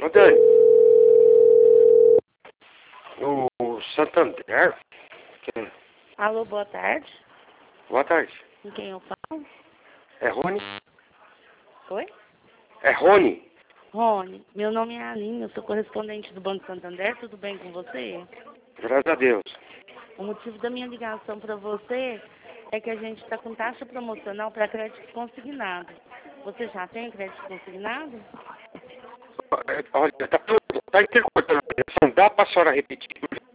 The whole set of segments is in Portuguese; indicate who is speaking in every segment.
Speaker 1: Ô, Dani, o Santander? Quem?
Speaker 2: Alô, boa tarde.
Speaker 1: Boa tarde.
Speaker 2: Com quem eu falo?
Speaker 1: É Rony?
Speaker 2: Oi?
Speaker 1: É Rony?
Speaker 2: Rony, meu nome é Aline, eu sou correspondente do Banco Santander, tudo bem com você?
Speaker 1: Graças a Deus.
Speaker 2: O motivo da minha ligação para você é que a gente está com taxa promocional para crédito consignado. Você já tem crédito consignado?
Speaker 1: Olha, tá intercortando a ligação. Dá pra senhora repetir?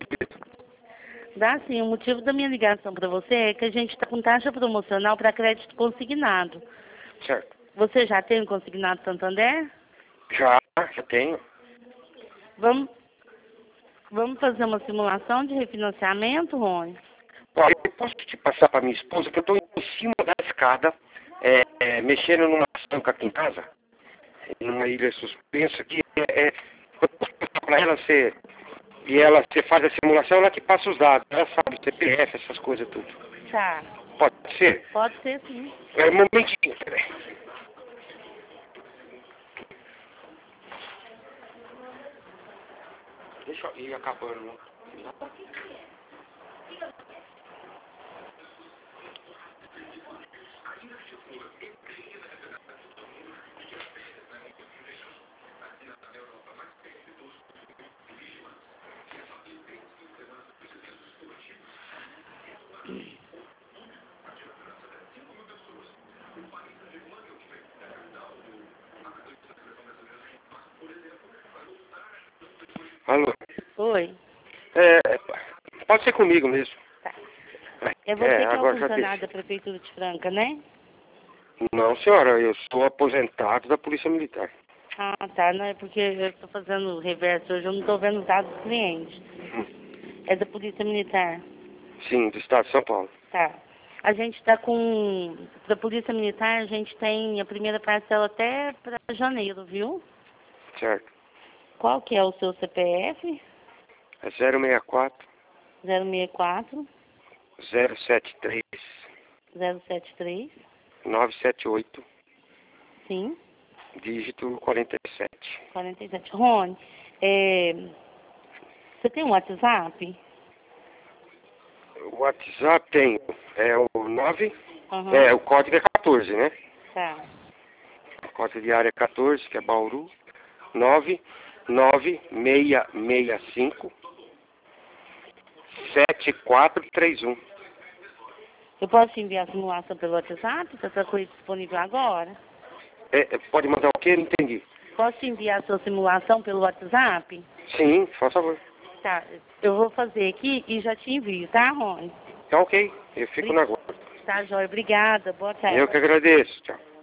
Speaker 2: Dá sim, o motivo da minha ligação para você é que a gente está com taxa promocional para crédito consignado.
Speaker 1: Certo.
Speaker 2: Você já tem o consignado Santander?
Speaker 1: Já tenho.
Speaker 2: Vamos fazer uma simulação de refinanciamento, Rony?
Speaker 1: Olha, eu posso te passar pra minha esposa, que eu tô em cima da escada, mexendo numa sanca aqui em casa, numa ilha suspensa, que eu posso passar pra ela, você faz a simulação, ela que passa os dados, ela sabe, CPF, essas coisas tudo.
Speaker 2: Tá.
Speaker 1: Pode ser?
Speaker 2: Pode ser sim.
Speaker 1: Um momentinho, peraí. Deixa eu ir acabando. Alô?
Speaker 2: Oi.
Speaker 1: Pode ser comigo mesmo.
Speaker 2: Tá. É você que é o
Speaker 1: Agora já
Speaker 2: funcionário
Speaker 1: deixa.
Speaker 2: da Prefeitura de Franca, né?
Speaker 1: Não, senhora, eu sou aposentado da Polícia Militar.
Speaker 2: Ah, tá. Não é porque eu estou fazendo o reverso hoje, eu não estou vendo os dados do cliente. É da Polícia Militar.
Speaker 1: Sim, do Estado de São Paulo.
Speaker 2: Tá. A gente está com... Da Polícia Militar, a gente tem a primeira parcela até para janeiro, viu?
Speaker 1: Certo.
Speaker 2: Qual que é o seu CPF?
Speaker 1: É 064
Speaker 2: 064
Speaker 1: 073
Speaker 2: 073.
Speaker 1: 978,
Speaker 2: Sim.
Speaker 1: dígito 47.
Speaker 2: 47. Rony, você tem um WhatsApp?
Speaker 1: O WhatsApp tem, o 9,
Speaker 2: Aham.
Speaker 1: o código é 14, né?
Speaker 2: Tá.
Speaker 1: O código de área é 14, que é Bauru. 99665 7431.
Speaker 2: Eu posso te enviar a simulação pelo WhatsApp? Você está com isso disponível agora?
Speaker 1: Pode mandar o quê? Não entendi.
Speaker 2: Posso te enviar a sua simulação pelo WhatsApp?
Speaker 1: Sim, por favor.
Speaker 2: Tá. Eu vou fazer aqui e já te envio, tá, Rony?
Speaker 1: Tá ok, eu fico na guarda.
Speaker 2: Tá, Jóia. Obrigada. Boa tarde.
Speaker 1: Eu que agradeço, tchau.